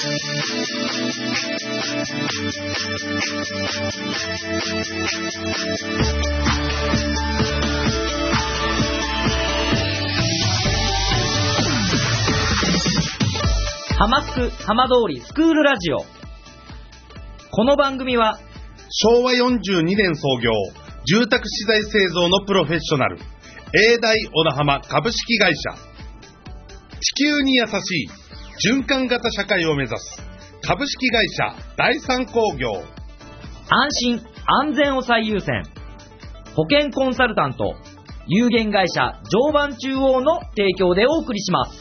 ハマスク浜通りスクールラジオ。この番組は昭和42年創業、住宅資材製造のプロフェッショナル、永大小田浜株式会社、地球に優しい循環型社会を目指す株式会社第三工業、 安心安全を最優先保険コンサルタント有限会社常磐中央の提供でお送りします。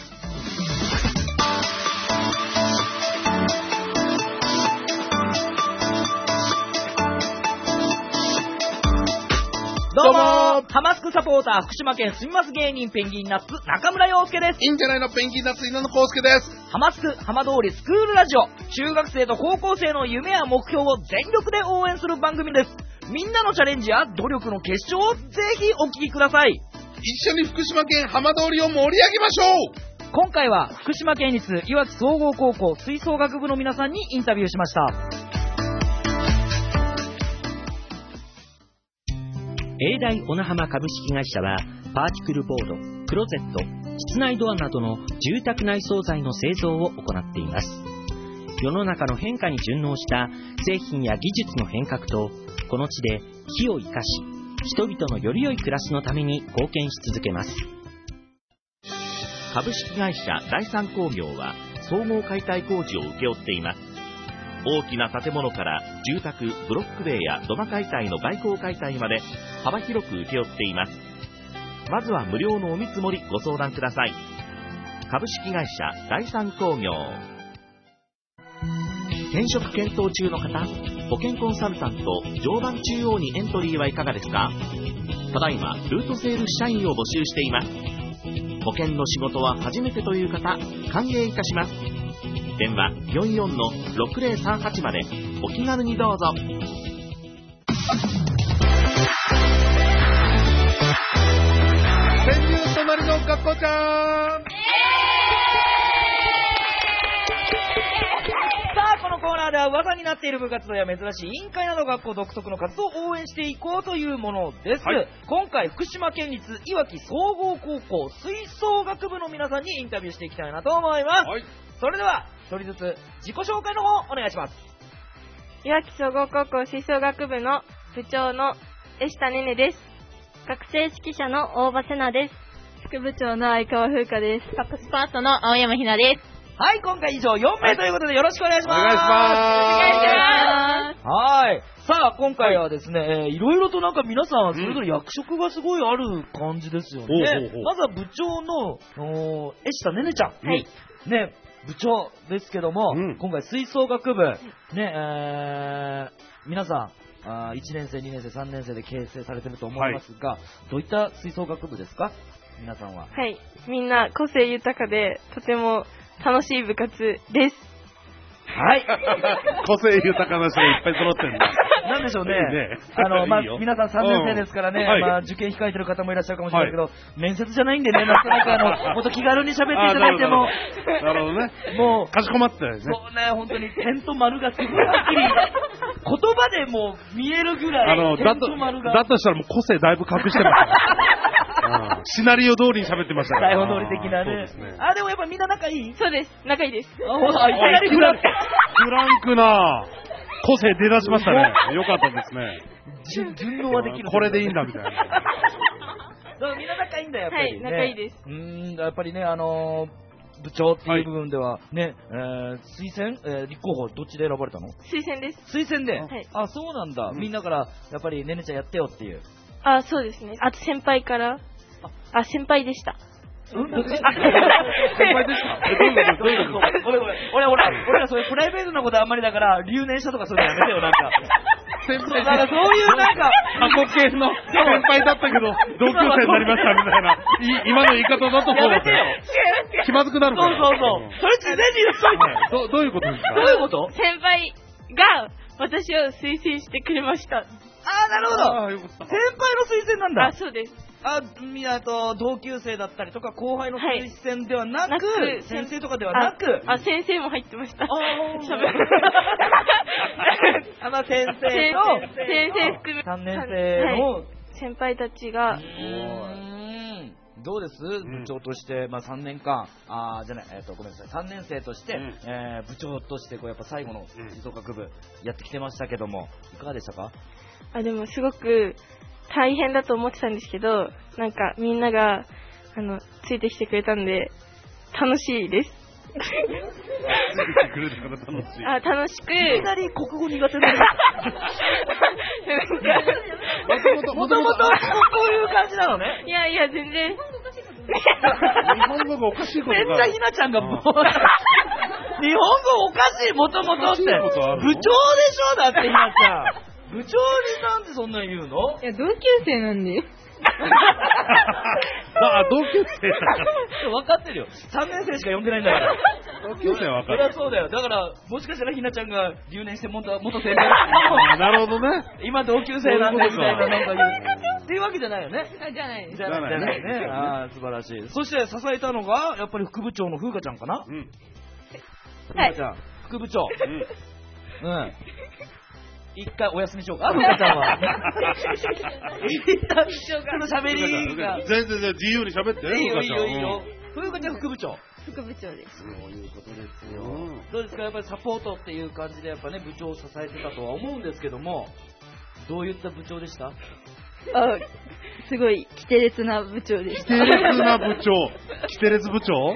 どうもー、ハマスクサポーター福島県住みます芸人ペンギンナッツ中村陽介です。 いいんじゃないのペンギンナッツ稲野康介です。 ハマスク浜通りスクールラジオ、中学生と高校生の夢や目標を全力で応援する番組です。みんなのチャレンジや努力の結晶をぜひお聞きください。 一緒に福島県浜通りを盛り上げましょう。 今回は福島県立いわき総合高校吹奏楽部の皆さんにインタビューしました。 永大小名浜株式会社はパーティクルボード、クローゼット、室内ドアなどの住宅内装材の製造を行っています。世の中の変化に順応した製品や技術の変革と、この地で木を生かし人々のより良い暮らしのために貢献し続けます。株式会社第三工業は総合解体工事を請け負っています。大きな建物から住宅、ブロック塀や土間解体の外構解体まで幅広く請け負っています。まずは無料のお見積もりご相談ください。株式会社第三工業。転職検討中の方、保険コンサルタント常磐中央にエントリーはいかがですか？ただいまルートセール社員を募集しています。保険の仕事は初めてという方、歓迎いたします。電話 44-6038 までお気軽にどうぞ。 潜入隣の学校ちゃん。 さあ、このコーナーでは噂になっている部活動や珍しい委員会など学校独特の活動を応援していこうというものです、はい、今回福島県立いわき総合高校吹奏楽部の皆さんにインタビューしていきたいなと思います、はい、それでは一人ずつ自己紹介の方お願いします。 いわき総合高校吹奏楽部の部長の江下ねねです。学生指揮者の大場瀬奈です。副部長の相川風花です。トップスパートの青山ひなです。 はい、今回以上4名ということでよろしくお願いします。 お願いします。 お願いします。 はい。さあ、今回はですね、いろいろとなんか皆さんそれぞれ役職がすごいある感じですよね。まずは部長の江下ねねちゃん。 はい。 ね、部長ですけども、今回吹奏楽部、ね、皆さん、1年生、2年生、3年生で形成されてると思いますが、どういった吹奏楽部ですか？皆さんは。 はい。みんな個性豊かで、とても楽しい部活です。 はい。 個性豊かな人がいっぱい揃ってるんだ。 なんでしょうね。皆さん3年生ですからね、受験控えてる方もいらっしゃるかもしれないけど、面接じゃないんでね、なんとなくもっと気軽に喋っていただいても。 なるほどね。 もう、 かしこまったよね。 そうね、本当に点と丸がすごいはっきり、言葉でも見えるぐらい、点と丸が。 だとしたらもう個性だいぶ隠してます。シナリオ通りに喋ってましたから。 台本通り的なね。でもやっぱみんな仲いい？ そうです。仲いいです。 いきなりフランクな個性出だしましたね。よかったですね。 順応はできる。 これでいいんだみたいな。 みんな仲いいんだよ、やっぱり、ね。 はい、仲いいです。 やっぱりね、部長っていう部分ではね、推薦、立候補どっちで選ばれたの？ 推薦です。 推薦で。 はい。 あ、そうなんだ。みんなからやっぱりねねちゃんやってよっていう。 あ、そうですね。あと先輩から。先輩でした。 先輩ですか？どういうこと？ごめん。俺らそういうプライベートなことあんまりだから、留年したとかそういうのやめてよ、なんか。先輩なんかそういうなんか、 過去形の先輩だったけど、同級生になりましたみたいな、今の言い方だとそうだって。気まずくなるから。 そう。それ事前に言っといて。 どういうことですか？ どういうこと？ 先輩が私を推薦してくれました。 なるほど。 ああ、よかった。 先輩の推薦なんだ。 あ、そうです。 同級生だったりとか後輩の推薦ではなく、 なく先生とかではなく、 先生も入ってました。 先生と先生含め 3年生の先輩たちが、 どうです、部長として、3年間、ごめんなさい、3年生として、部長としてやっぱ最後の吹奏楽部やってきてましたけども、いかがでしたか？ でもすごく大変だと思ってたんですけど、なんかみんながついてきてくれたんで楽しいです。 ついてくれたから楽しい。 楽しく。 いきなり国語苦手なの。もともとこういう感じなのね。 いや全然。 日本語がおかしいことが。 めっちゃひなちゃんがもう日本語おかしい、もともとって。部長でしょだってひなちゃん。部長になんでそんなに言うの？ いや、同級生なんで。 同級生分かってるよ。3年生しか呼んでないんだから。 同級生は分かる。 そりゃそうだよ。だから、もしかしたらひなちゃんが留年して元先輩なるほどね。 今同級生なんだみたいな、なんか言う。っていうわけじゃないよね。 じゃないです。 じゃないね。素晴らしい。そして支えたのが、やっぱり副部長の風花ちゃんかな？風花ちゃん、副部長。一回お休みしようか、風花ちゃんは。一旦ちょっと喋りが。 全然自由に喋って。 いいよ。風花ちゃん副部長。 副部長です。 そういうことですよ。どうですか、やっぱりサポートっていう感じでやっぱね、部長を支えてたとは思うんですけども、どういった部長でした？ すごいキテレツな部長でした。 キテレツな部長。キテレツ部長？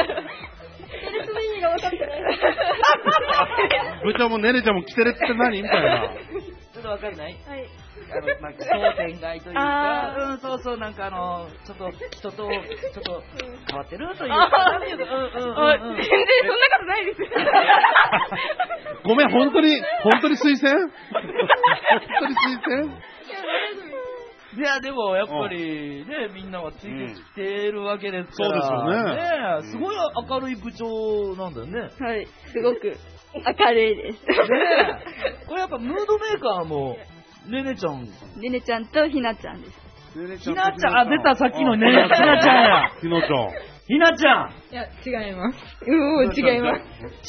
が分かってない。 部長もねねちゃんもキテレツって何みたいな。 ちょっと分かんない？はい。 商店街というか、そうなんかちょっと人とちょっと変わってるというか、全然そんなことないです。 ごめん、本当に推薦？本当に推薦？ いや、でもやっぱりね、みんながついてきてるわけですから。 そうですよね。 すごい明るい部長なんだよね。 はい、すごく明るいです。 これやっぱムードメーカーもねねちゃん。 ねねちゃんとひなちゃんです。 ひなちゃん、出た、さっきのねねひなちゃんや。 ひなちゃん。 ひなちゃん。 いや、違います。違います。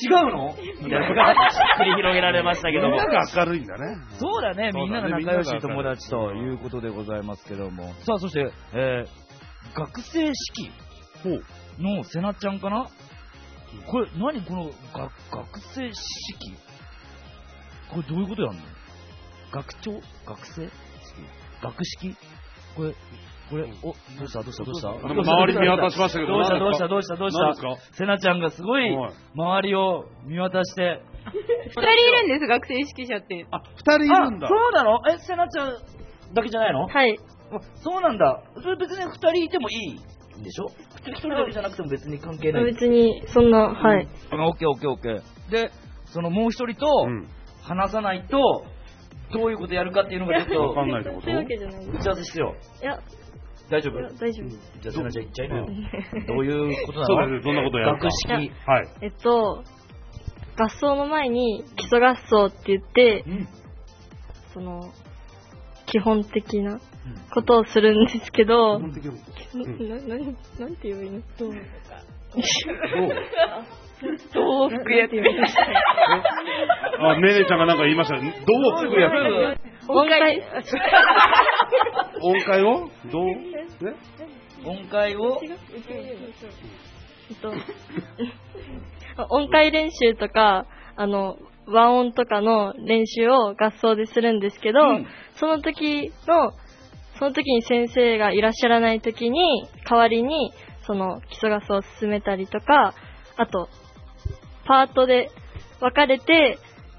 違うの？みたいな繰り広げられましたけども。 みんなが明るいんだね。 そうだね、みんなが仲良しい友達ということでございますけども。さあ、そして、学生式のせなちゃんかな？これ、何この学生式？これどういうことやんの？学長？学生？学式？これ、どうした周り見渡しましたけど。 どうしたせなちゃんがすごい周りを見渡して。 2人いるんです、学生指揮者って。 2人いるんだ。 そうなの？せなちゃんだけじゃないの？ はい。 そうなんだ。それ別に2人いてもいいんでしょ？1人だけじゃなくても別に関係ない。 別に、そんな、はい。 オッケー。で、そのもう1人と話さないと、どういうことやるかっていうのがちょっとわかんないってこと？ そういうわけじゃないです。 打ち合わせしてよ。 いや、 大丈夫？ 大丈夫。 じゃあ、せなちゃん言っちゃいなよ。どういうことなの？ そうだね、どんなことやるか。 学式。はい。 合奏の前に基礎合奏って言って、その、基本的なことをするんですけど、なんて言えばいいの？どう服やってみました。 ねねちゃんがなんか言いましたね。どう服やる？ 音階。 音階を？どう？ 音階を？ 音階練習とか、和音とかの練習を合奏でするんですけど、その時に先生がいらっしゃらない時に、代わりに、その基礎合奏を進めたりとか、あと、パートで分かれて、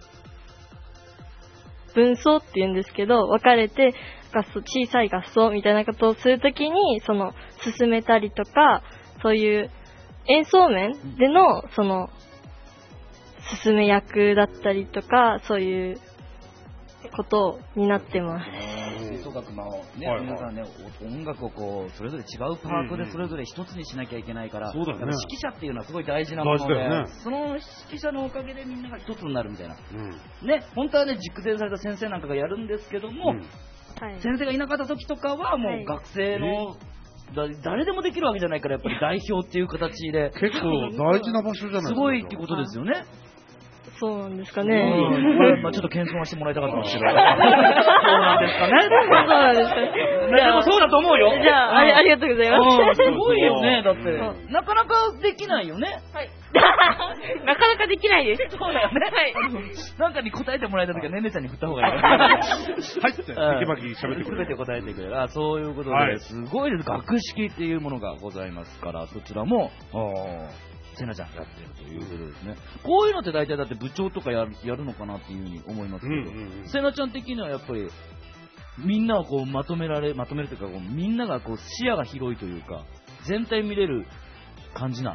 分奏って言うんですけど、分かれて、小さい合奏みたいなことをするときに、その、進めたりとか、そういう演奏面での、その、進め役だったりとか、そういうことになってます。 奏楽のね、 はいはい皆さんね、音楽をこうそれぞれ違うパートでそれぞれ一つにしなきゃいけないから、 そうだよね、 やっぱ指揮者っていうのはすごい大事なもので、 大事だよね、 その指揮者のおかげでみんなが一つになるみたいな、 うん、 ね、本当はね、熟成された先生なんかがやるんですけども、 はい。 先生がいなかった時とかはもう学生の、誰でもできるわけじゃないから、やっぱり代表っていう形で結構大事な場所じゃないですか。 すごいってことですよね。 そうなんですかうね。 ん、まあちょっと謙遜はしてもらいたかったんですけど。そうなんですかね。 そうなんですかね。 でもそうだと思うよ。 じゃあ、ありがとうございます。 すごいよね、だって。なかなかできないよね。 はい。なかなかできないです。 そうだよね。はい。なんかに答えてもらえたときは、ねねちゃんに振った方がいい。はいって、テキパキ喋ってくれる。すべて答えてくれる。そういうことで、すごいです。学識っていうものがございますから、そちらも、せなちゃんやってるということですね。こういうのって大体だって部長とかやるのかなっていうふうに思いますけど、せなちゃん的にはやっぱり、みんなをこうまとめるというか、みんながこう視野が広いというか、全体見れる感じなの？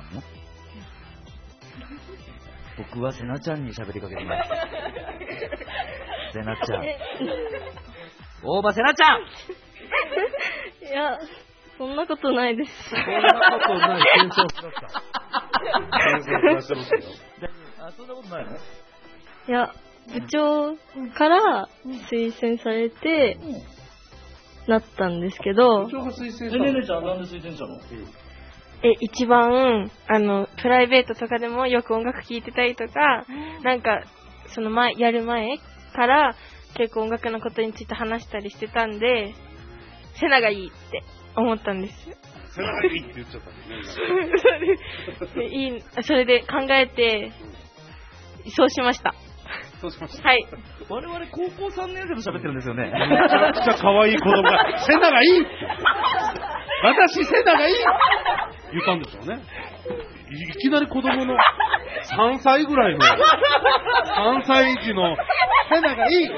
僕はせなちゃんに喋りかけてます。せなちゃん。大場せなちゃん。 いや、そんなことないです。 そんなことない、検証しました。検証してますけど。 そんなことないの？ いや、部長から推薦されて、なったんですけど、 部長が推薦したの？ ねねちゃんなんで推薦したの？ 一番、プライベートとかでもよく音楽聴いてたりとか、なんか、やる前から結構音楽のことについて話したりしてたんで、セナがいいって思ったんです。 セナがいいって言っちゃったんですね。 いい、それで考えて、そうしました。 そうしました。 はい。 我々高校3年生と喋ってるんですよね。 めちゃくちゃ可愛い子供が、セナがいいって私セナがいいって言ったんでしょうね。いきなり子供の3歳ぐらいの、3歳児のセナがいい。 面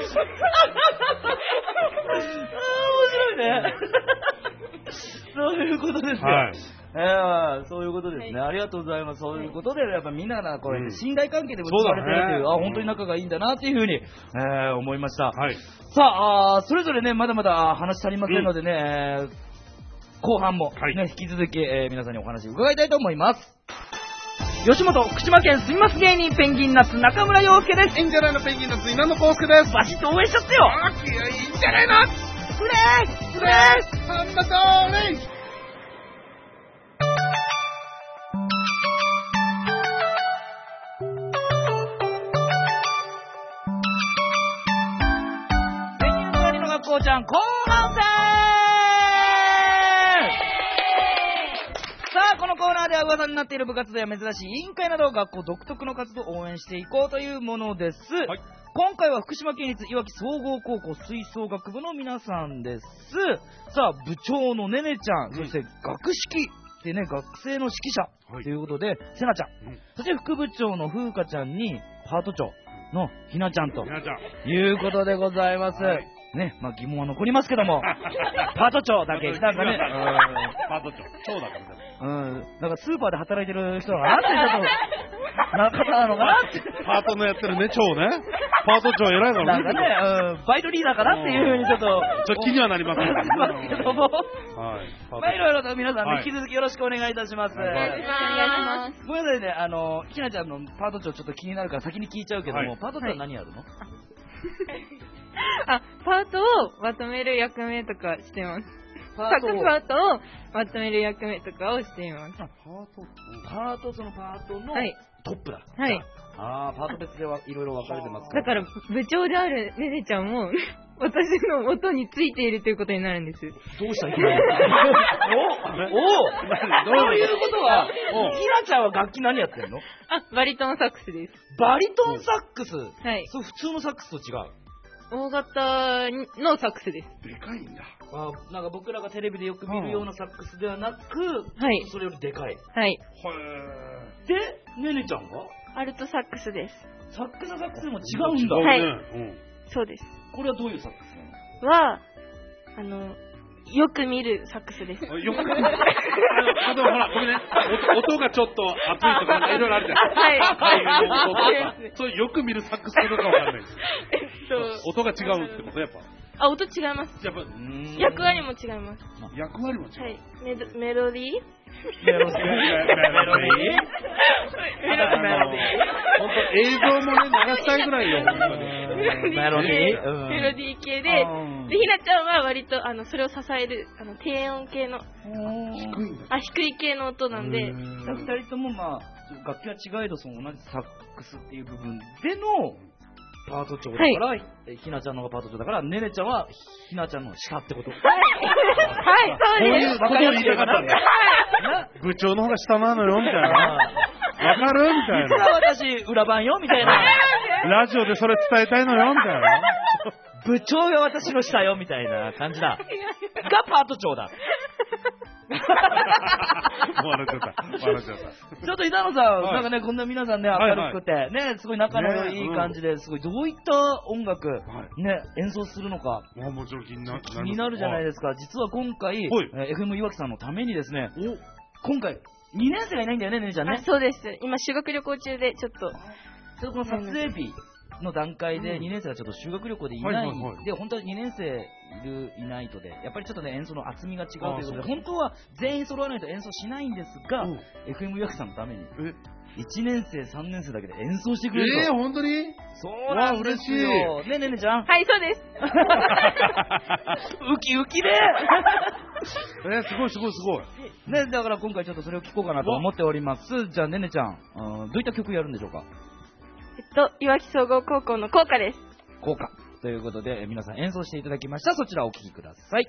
白いね。そういうことですよ。はい。そういうことですね。ありがとうございます。そういうことで、やっぱみんながこれ、信頼関係で結ばれてるという、本当に仲がいいんだなっていうふうに、思いました。はい。さあ、それぞれね、まだまだ話足りませんのでね、後半もね、引き続き、皆さんにお話を伺いたいと思います。吉本福島県住みます芸人ペンギンナッツ中村陽介です。 いいんじゃないのペンギンナッツ稲野康介です。 バシッと応援しちゃってよ。 いいんじゃないのフレーフレーハンバトーレイ。 こうちゃん後半戦。さあ、このコーナーでは噂になっている部活動や珍しい委員会など学校独特の活動を応援していこうというものです、はい、今回は福島県立いわき総合高校吹奏楽部の皆さんです。さあ、部長のねねちゃん、そして学識でね、学生の指揮者ということで、せなちゃん、そして副部長の風花ちゃんにパート長のひなちゃんということでございます。ね、まあ疑問は残りますけども、パート長だけ、なんかね、 パート長だからね。 なんかスーパーで働いてる人がなってちょっと、な方なのかなって。 パートのやってるね、長ね。パート長偉いからね。なんかね、バイトリーダーかなっていうふうにちょっと気にはなりますけども、はい。まあいろいろと皆さんね、引き続きよろしくお願いいたします。お願いします。ごめんなさいね、ひなちゃんのパート長ちょっと気になるから先に聞いちゃうけども、パート長何やるの？ パートをまとめる役目とかしてます。各パートをまとめる役目とかをしています。 そのパートのトップだ。 はい。 パート別でいろいろ分かれてますだから部長であるねねちゃんも私の音についているということになるんです。 どうしたらいいの？どういうことは、ひなちゃんは楽器何やってんの？ バリトンサックスです。 バリトンサックス？ はい。 そう、普通のサックスと違う。 大型のサックスです。 でかいんだ。 なんか僕らがテレビでよく見るようなサックスではなく、 はい。 それよりでかい。 はい。 で、ねねちゃんは？ アルトサックスです。 サックスでも違うんだ。 はい。そうです。 これはどういうサックスなの？は、よく見るサックスです。 よく見る。ほら、ごめんね。音がちょっと熱いとか、いろいろあるじゃん。はい。そうよく見るサックスかどうかわからないです。音が違うってことやっぱ。 あ、音違います。 やっぱ役割も違います。 役割も違う。 はい。メロディーメロディー本当映像もね、流したいぐらいよ、本当に。 メロディーメロディー系で、ひなちゃんは割と、それを支える、低音系の、 低いんだ。 低い系の音なんで。 二人ともまあ、楽器は違えど、その同じサックスっていう部分での、パート長だから、ひなちゃんの方がパート長だから、ねねちゃんはひなちゃんの下ってこと。はい、 そうです。 こういう言いたかったんだ。部長の方が下なのよみたいな。わかるみたいな。 実は私裏番よみたいな。 ラジオでそれ伝えたいのよみたいな。 部長が私の下よみたいな感じだ。がパート長だ。 笑っちゃった。 ちょっと板野さん、なんかね、こんな皆さんね、明るくて、ね、すごい仲のいい感じで、すごい、どういった音楽、ね、演奏するのか、 もちろん気になるじゃないですか。実は今回、FM いわきさんのためにですね、今回、2年生がいないんだよね、ねねちゃんね。 そうです。今、修学旅行中で、ちょっとこの撮影日の段階で2年生がちょっと修学旅行でいない、で、本当は2年生いないとで、やっぱりちょっとね、演奏の厚みが違うということで、本当は全員揃わないと演奏しないんですが、FM いわきさんのために、1年生、3年生だけで演奏してくれると。 本当に？ そうなんですよ。ねねねちゃん。 はい、そうです。 ウキウキで。 すごい。 ね、だから今回ちょっとそれを聞こうかなと思っております。じゃあねねちゃん、どういった曲やるんでしょうか？ いわき総合高校の校歌です。 校歌ということで、皆さん演奏していただきました。そちらをお聴きください。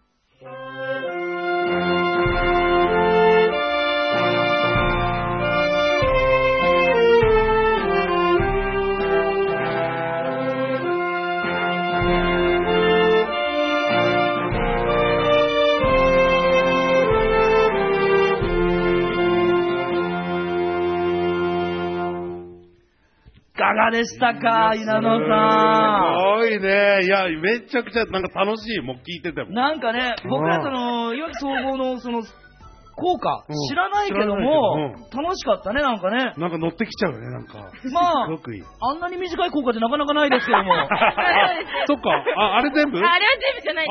いかがでしたか、稲野さん。 すごいね。いや、めちゃくちゃなんか楽しい。もう聞いてても。 なんかね、僕らいわき総合の効果、知らないけども、楽しかったね、なんかね。 なんか乗ってきちゃうよね、なんか。 まあ、 すごくいい。 あんなに短い効果ってなかなかないですけども。 そっか、あれ全部？ あれは全部じゃないです。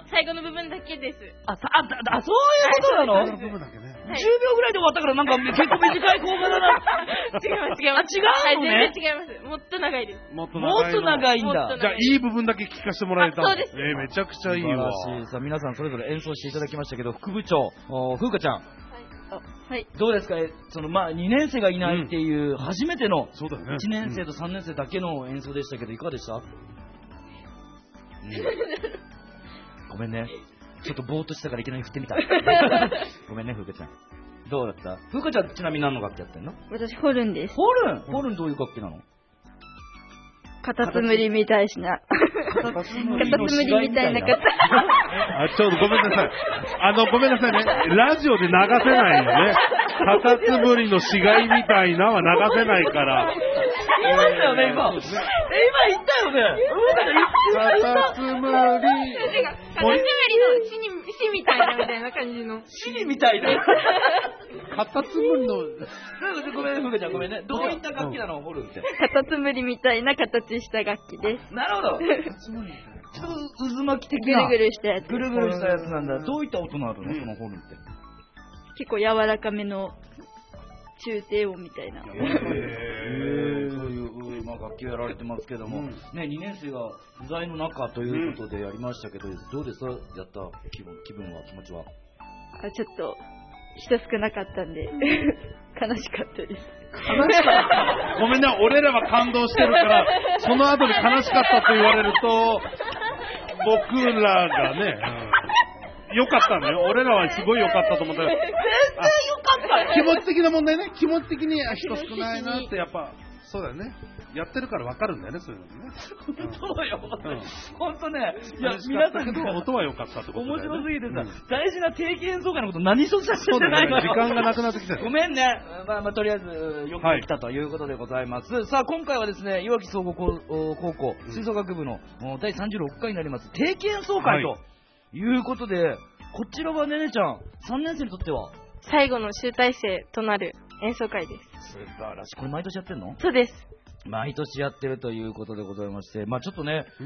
最後の部分だけです。 そういうことなの？ 最後の部分だけね。 10秒ぐらいで終わったからなんか結構短い効果だな。 違います。違うのね。全然違います。もっと長いです。 もっと長いんだ。 じゃあいい部分だけ聞かせてもらえたの？ そうです。 めちゃくちゃいいわ。 さあ皆さんそれぞれ演奏していただきましたけど、副部長、風花ちゃん。 はい。 どうですか？2年生がいないっていう初めての 1 年生と3年生だけの演奏でしたけど、いかがでした？ごめんね。ちょっとぼーっとしたからいきなり振ってみた。ごめんね、風花ちゃん。どうだった？風花ちゃんちなみに何の楽器やってんの？ 私、ホルンです。 ホルンどういう楽器なの？ カタツムリみたいな。カタツムリみたいな方。 ちょっとごめんなさい。ごめんなさいね。ラジオで流せないよね。カタツムリの死骸みたいなは流せないから。 言いましたよね、今。今言ったよね。 カタツムリ。 カタツムリの死みたいな感じの。 死みたいな。 カタツムリの。 ごめんね、ふぐちゃん、ごめんね。どういった楽器なの、ホルンって。 カタツムリみたいな形した楽器です。 なるほど。ちょっと渦巻き的な。 ぐるぐるしたやつ。 ぐるぐるしたやつなんだ。どういった音なるの、そのホルンって。 結構柔らかめの中低音みたいな。 そういう楽器をやられてますけども、ね、2年生が不在の中ということでやりましたけど、どうですか、やった気分は、気持ちは。 ちょっと人少なかったんで悲しかったです。 悲しかったごめんね、俺らは感動してるからその後に悲しかったと言われると僕らがね、良かったね。俺らはすごい良かったと思った。全然良かった。 気持ち的な問題ね。気持ち的に人少ないなってやっぱそうだよね。やってるから分かるんだよね、そういうのね。 そうよ、本当ね。いや、皆さんの音は良かったってことだよね。 面白すぎてさ、大事な定期演奏会のこと何一つさせてないのよ。 時間がなくなってきた。 ごめんね。とりあえず、よく来たということでございます。さあ、今回はですね、いわき総合高校吹奏楽部の第36回になります、定期演奏会ということで、こちらはねねちゃん、3年生にとっては最後の集大成となる演奏会です。 素晴らしい。これ毎年やってんの？ そうです。 毎年やってるということでございまして、ちょっとね、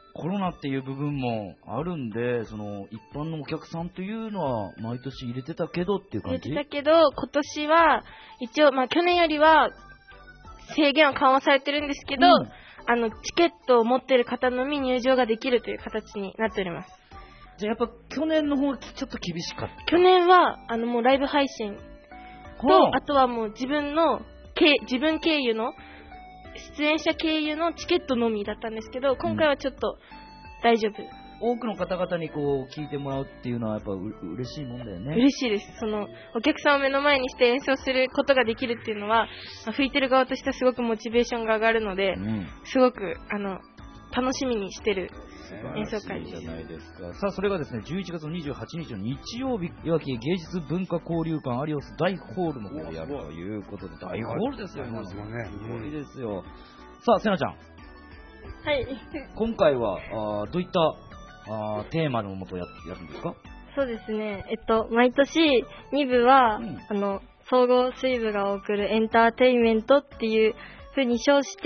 コロナっていう部分もあるんで、その一般のお客さんというのは毎年入れてたけどっていう感じ？ 入れてたけど、今年は一応、去年よりは制限は緩和されてるんですけど、チケットを持ってる方のみ入場ができるという形になっております。 じゃあやっぱ去年の方ちょっと厳しかった？ 去年はもうライブ配信と、あとはもう自分経由の出演者経由のチケットのみだったんですけど、今回はちょっと大丈夫。 多くの方々にこう聞いてもらうっていうのはやっぱ嬉しいもんだよね。 嬉しいです。お客さんを目の前にして演奏することができるっていうのは、吹いてる側としてはすごくモチベーションが上がるので、すごく楽しみにしてる演奏会です。 じゃないですか。さあ、それがですね、11月28日の日曜日、いわき芸術文化交流館アリオス大ホールの方でやるということで、大ホールですよ、今すごいですよ。さあ、せなちゃん。 はい。 今回はどういったテーマのもとやるんですか？ そうですね。毎年2部は、総合水部が送るエンターテインメントっていう風に称して、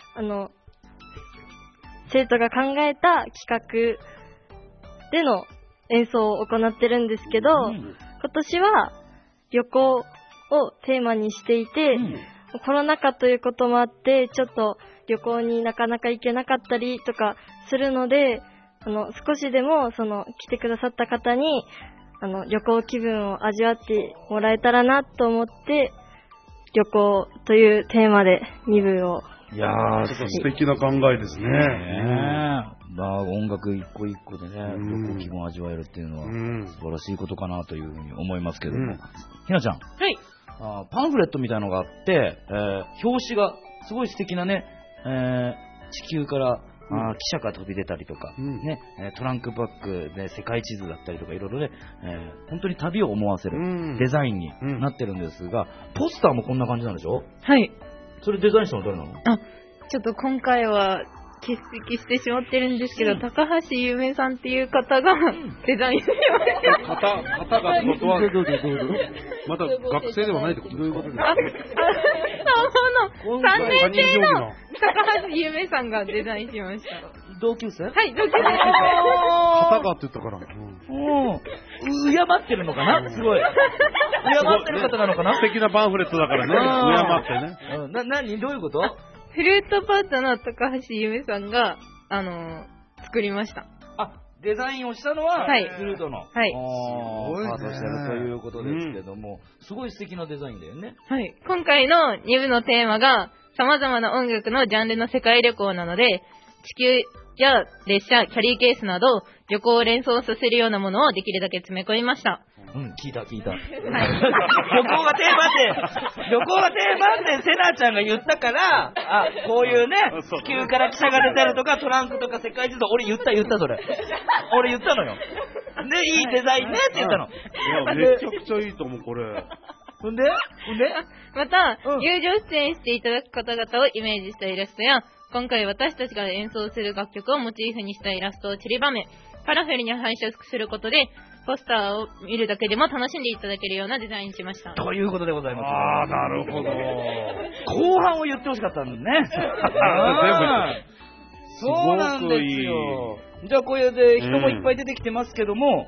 生徒が考えた企画での演奏を行ってるんですけど、今年は旅行をテーマにしていて、コロナ禍ということもあって、ちょっと旅行になかなか行けなかったりとかするので、少しでも来てくださった方に旅行気分を味わってもらえたらなと思って、旅行というテーマで2部を。 いやー、素敵な考えですね。 音楽一個一個でね、旅行気分を味わえるっていうのは素晴らしいことかなというふうに思いますけども。ひなちゃん。 はい。 パンフレットみたいなのがあって、表紙がすごい素敵なね、地球から汽車が飛び出たりとか、トランクバッグで世界地図だったりとかいろいろね、本当に旅を思わせるデザインになってるんですが、ポスターもこんな感じなんでしょ？ はい。 それデザインしたの誰なの？ ちょっと今回は欠席してしまってるんですけど、高橋ゆめさんっていう方がデザインしました。 方がってことは、まだ学生ではないってことですか？ 3年生の高橋ゆめさんがデザインしました。 同級生？ はい、同級生。 方がって言ったから。 敬ってるのかな？すごい。敬ってる方なのかな？ 素敵なパンフレットだからね。敬ってね。 何？どういうこと？ フルートパートの高橋ゆめさんが、作りました。 デザインをしたのは、フルートの。 はい。 パートしてるということですけども、すごい素敵なデザインだよね。 はい。今回の2部のテーマが、様々な音楽のジャンルの世界旅行なので、地球や列車、キャリーケースなど、旅行を連想させるようなものをできるだけ詰め込みました。 聞いた。旅行がテーマってセナちゃんが言ったから、こういうね、地球から汽車が出たりとか、トランクとか世界地図、俺言ったそれ。俺言ったのよ。で、いいデザインねって言ったの。 いや、めちゃくちゃいいと思う、これ。 ほんでまた、友情出演していただく方々をイメージしたイラストや、今回私たちが演奏する楽曲をモチーフにしたイラストを散りばめ、カラフルに配色することで、ポスターを見るだけでも楽しんでいただけるようなデザインにしました。 ということでございます。 なるほど。 後半を言ってほしかったんだね。そうなんですよ。じゃあこれで人もいっぱい出てきてますけども、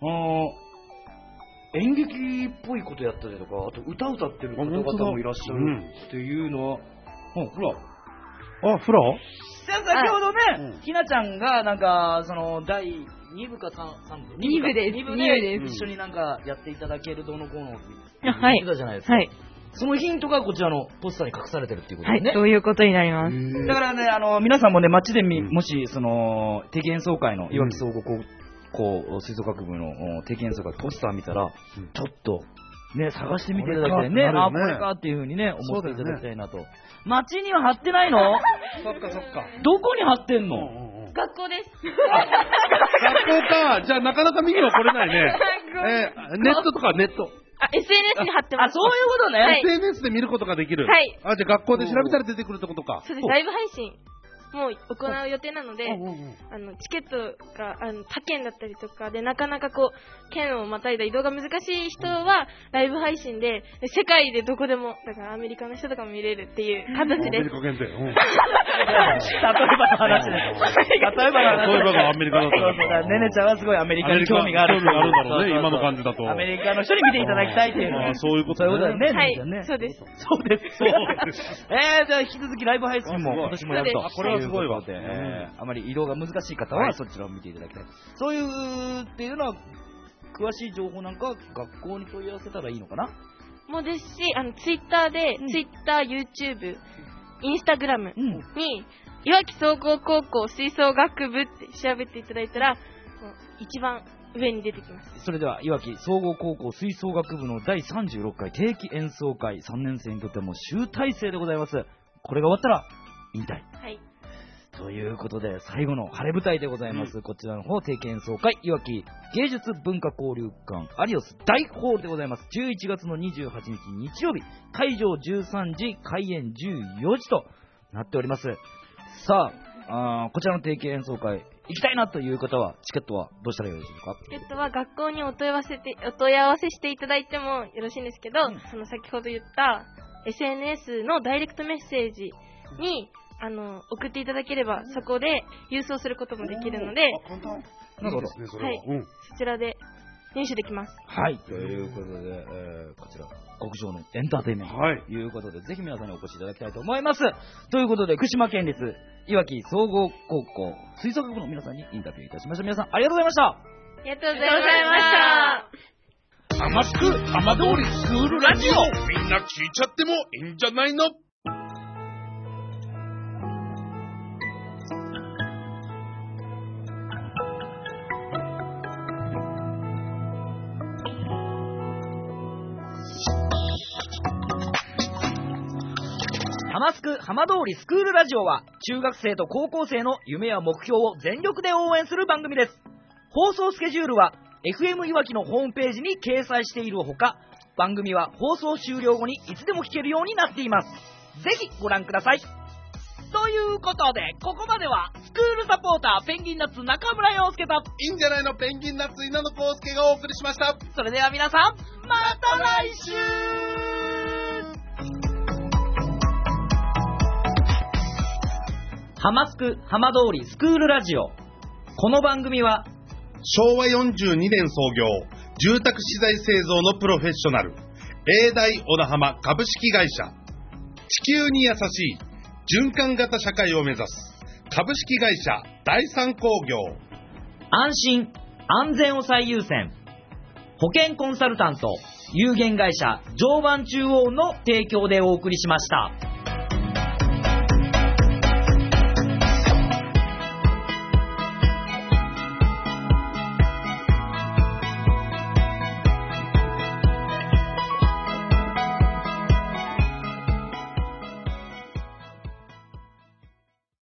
演劇っぽいことやったりとか、あと歌ってる方々もいらっしゃるっていうのは、ほら。 フラ先ほどね、ひなちゃんがなんか第2部か3部 2部です。 2部で一緒になんかやっていただけるどのこうのって言ってたじゃないですか。 はい。 そのヒントがこちらのポスターに隠されてるっていうことですね。 はい、そういうことになります。 だからね、皆さんもね、街でもし定期演奏会のいわき総合高校吹奏楽部の定期演奏会ポスター見たら、ちょっとね、探してみていただきたいね。これかっていう風にね、思っていただきたいなと。街には貼ってないの？ そっか。 どこに貼ってんの？ 学校です。 学校か。じゃあなかなか見には来れないね。ネットとかネット。 SNS に貼ってます。 そういうことね。 SNS で見ることができる。 はい。 じゃあ学校で調べたら出てくるってことか。 そうです。ライブ配信。 もう行う予定なので、チケットが他県だったりとかで、なかなかこう県をまたいだ移動が難しい人はライブ配信で世界でどこでも、だからアメリカの人とかも見れるっていう形です。 アメリカ限定。 例えばの話です。例えばがアメリカだったら。ねねちゃんはすごいアメリカに興味がある。 興味があるんだろうね、今の感じだと。 アメリカの人に見ていただきたいっていう。 そういうことだね。 はい、そうです。 そうです。じゃあ引き続きライブ配信も今年もやると。 これはすごいわ。 あまり移動が難しい方はそちらを見ていただきたい。そういうっていうのは詳しい情報なんかは学校に問い合わせたらいいのかな。 もですし、ツイッターで、ツイッター、YouTube、インスタグラムに、いわき総合高校吹奏楽部って調べていただいたら、一番上に出てきます。 それでは、いわき総合高校吹奏楽部の第36回定期演奏会、3年生にとっても集大成でございます。これが終わったら、引退。 はい。 ということで、最後の晴れ舞台でございます。こちらの方、定期演奏会、いわき芸術文化交流館アリオス大ホールでございます。11月の28日日曜日、会場13時、開演14時となっております。さあ、こちらの定期演奏会、行きたいなという方は、チケットはどうしたらよろしいでしょうか。 チケットは学校にお問い合わせしていただいてもよろしいんですけど、その先ほど言った SNS のダイレクトメッセージに、送っていただければ、そこで郵送することもできるので、 なるほど。 はい、そちらで入手できます。 はい、ということで、こちら極上のエンターテインメントということで、ぜひ皆さんにお越しいただきたいと思います。ということで、福島県立いわき総合高校吹奏楽部の皆さんにインタビューいたしました。皆さんありがとうございました。 ありがとうございました。 ハマスク浜通りスクールラジオ、みんな聞いちゃってもいいんじゃないの。 ハマスク浜通りスクールラジオは、中学生と高校生の夢や目標を全力で応援する番組です。放送スケジュールは FM いわきのホームページに掲載しているほか、番組は放送終了後にいつでも聞けるようになっています。ぜひご覧ください。ということで、ここまではスクールサポーターペンギンナッツ中村陽介と、 いいんじゃないのペンギンナッツ稲野康介がお送りしました。 それでは皆さん、また来週。ハマスク浜通りスクールラジオ。この番組は昭和42年創業、住宅資材製造のプロフェッショナル、永大小名浜株式会社、地球に優しい循環型社会を目指す株式会社第三工業、 安心安全を最優先保険コンサルタント有限会社常磐中央の提供でお送りしました。